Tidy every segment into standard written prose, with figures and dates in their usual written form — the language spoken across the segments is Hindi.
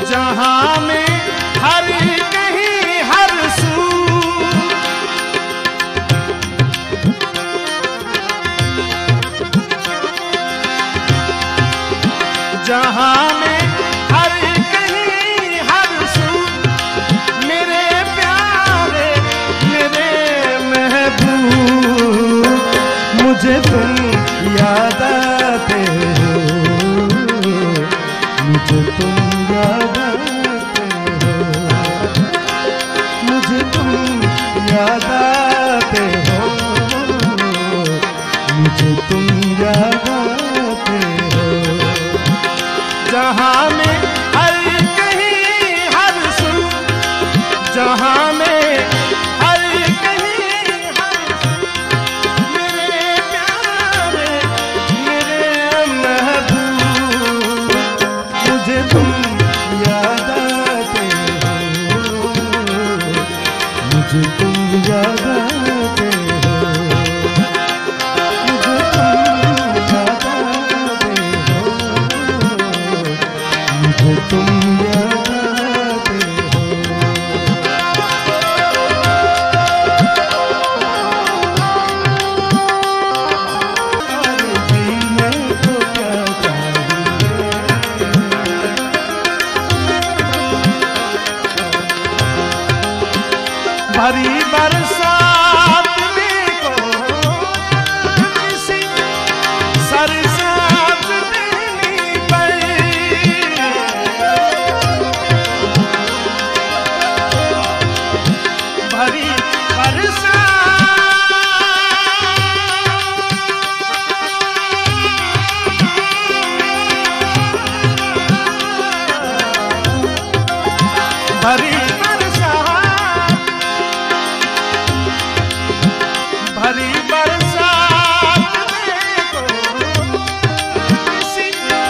जहां में हर कहीं हर सू जहां में हर कहीं हर सू मेरे प्यारे मेरे महबूब मुझे तुम याद आते हो मुझे तुम याद आते हो मुझे तुम याद आते हो मुझे तुम याद आते हो जहां में हर कहीं हर सू जहां में हर कहीं हर सू मेरे प्यारे मेरे महबूब मुझे तुम याद आते हो मुझे तुम याद आते हो मुझे तुम याद आते हो मुझे तुम याद आते हो और जीने को क्या चाहिए भरी बरसात में को किसी सरसात देनी पड़ी भरी भरी बरसात में को किसी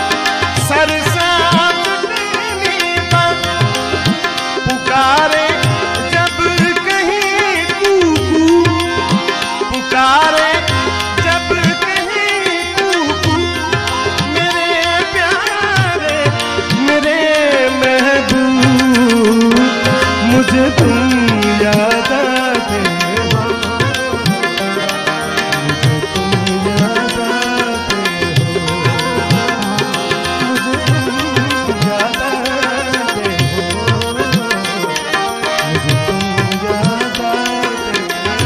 सरसात देनी पर पुकारे जब कहीं कूकू पुकारे जब कहीं कूकू मेरे प्यारे मेरे महबूब मुझे तुम याद आते हो मुझे तुम याद आते हो मुझे तुम याद आते हो मुझे तुम याद आते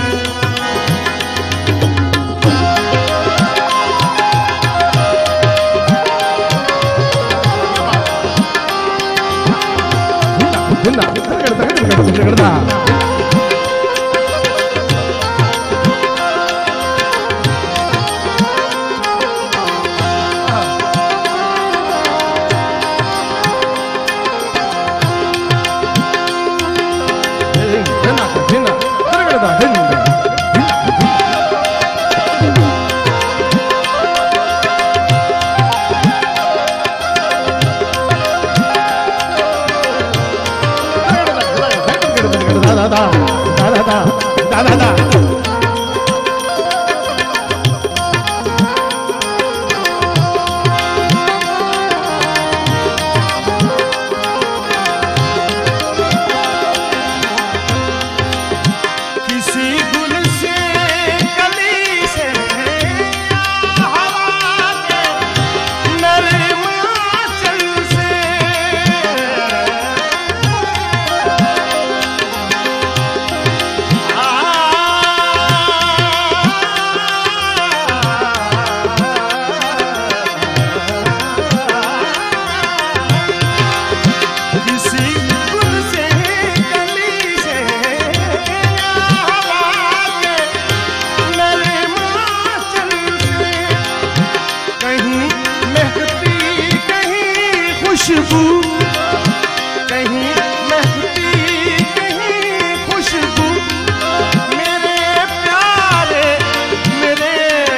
किसी गुल से कली से हवा के नरम आंचल से किसी गुल से कली से हवा के नरम आंचल से कहीं महकती कहीं खुशबू कहीं महकती कहीं खुशबू मेरे प्यारे मेरे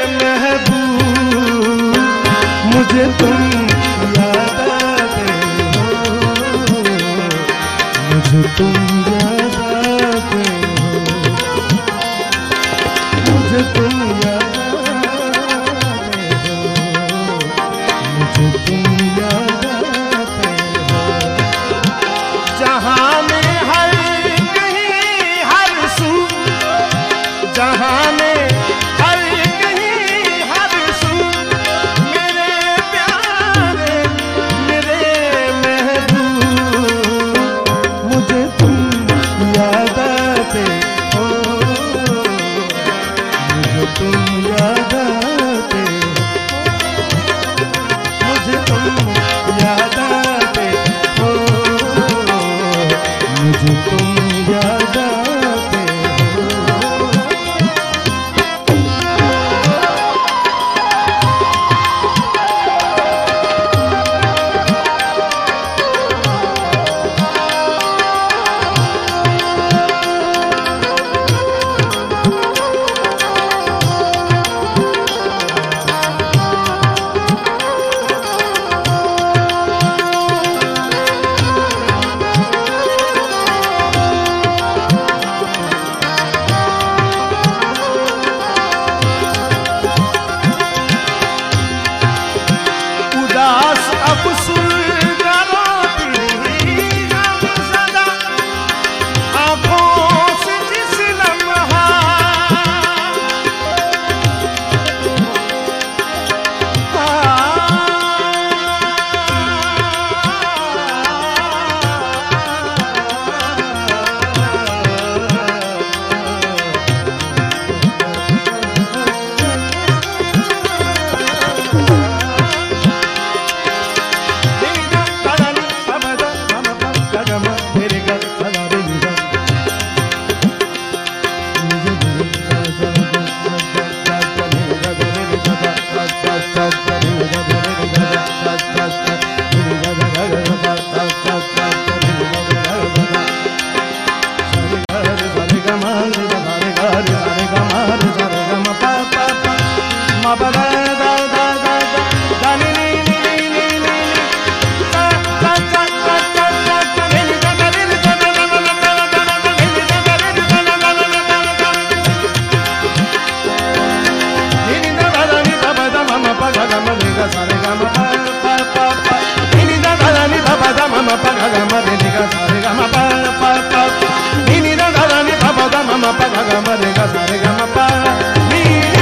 महबूब मुझे तुम याद आते हो मुझे तुम याद आते हो मुझे तुम याद आते हो मुझे तुम याद आते हो pa ga ga ma re ga sa re ga ma pa pa pa pa ni ni da da ni da pa da ma ma pa ga ga ma re ga sa re ga ma pa pa pa ni ni da da ni da pa da ma ma pa ga ga ma re ga sa re ga ma pa ni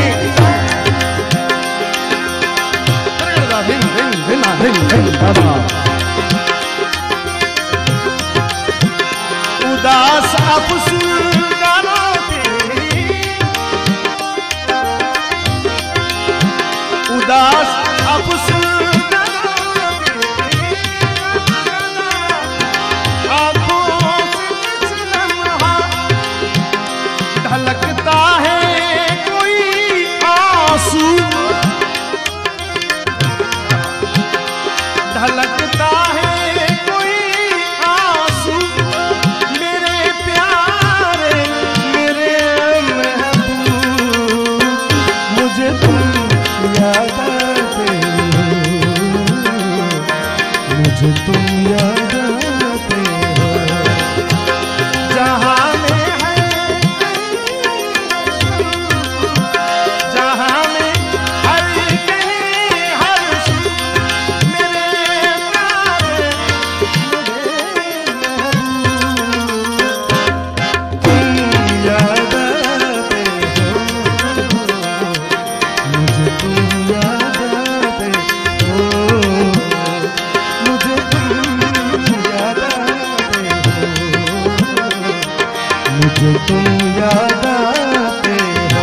da hin hin hin na hin hin da da उदास अफसुगानों तेरी उदास अफसुगानों तेरी आँखों से कुछ लम्हा ढलकता है कोई आंसू ढलकता है कोई आंसू मेरे प्यारे मेरे महबूब मुझे तुम याद आते हो मुझे तुम याद आते हो जहाँ में है जहाँ में हर कहीं हर सू मेरे प्यारे मुझे तुम याद आते हो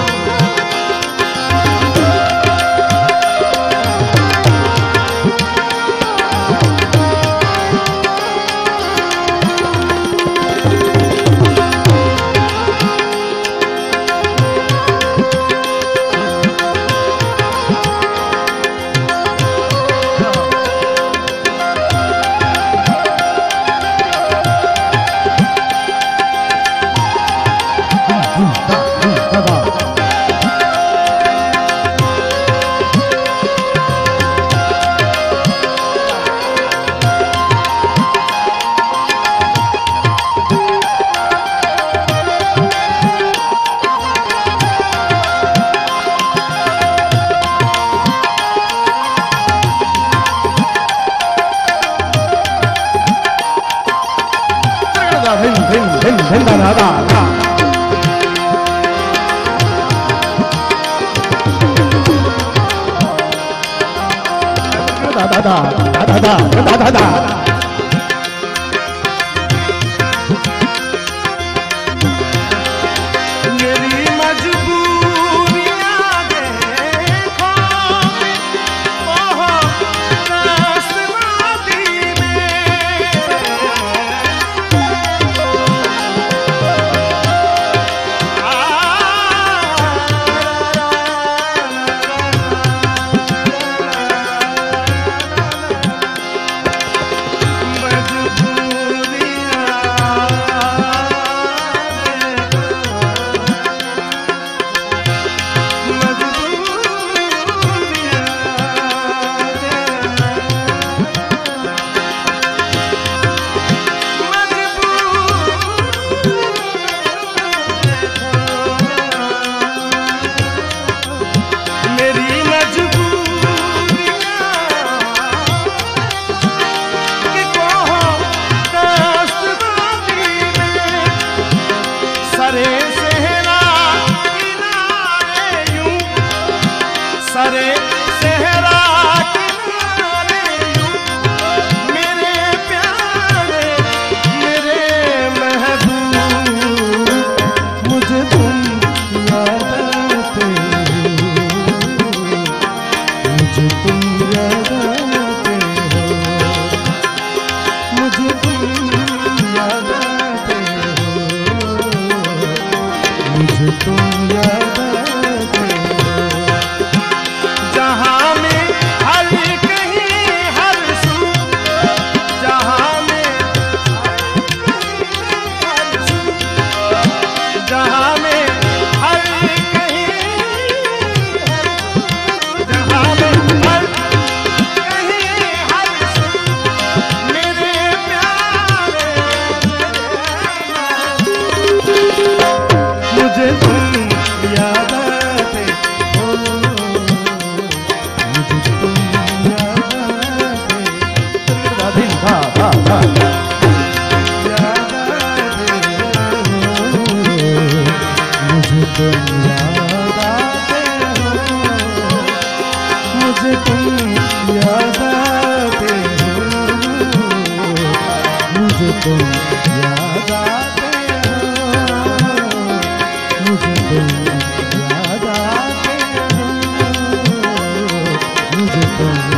मेरी मजबूरियां देखो ओह रास्ते में सरे सहरा किनारे यूं मेरे प्यारे मेरे महबूब मुझे तुम याद आते हो मुझे तुम याद आते हो मुझे तुम याद आते हो मुझे तुम याद आते हो जहाँ में हर कहीं हर सू जहाँ में हर सू जहाँ में हर कहीं जहाँ में हर कहीं हर सू मेरे प्यारे मुझे तुम मुझे तुम याद आते हो, मुझे तुम याद आते हो, मुझे तुम याद आते हो, मुझे तुम